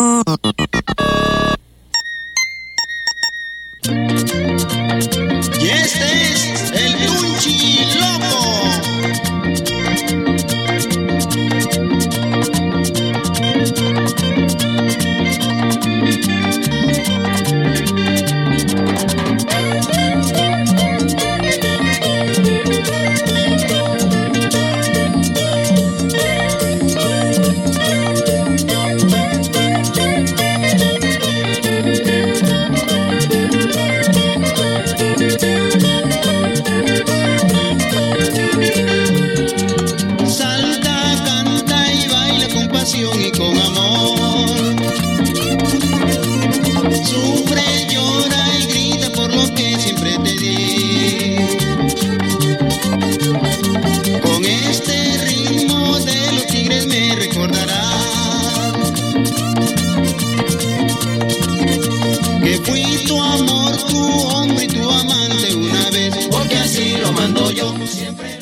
Y este es el Tunchi Loco. Y con amor sufre, llora y grita por lo que siempre te di. Con este ritmo de los tigres me recordarás que fui tu amor, tu hombre y tu amante una vez, porque así lo mando yo siempre.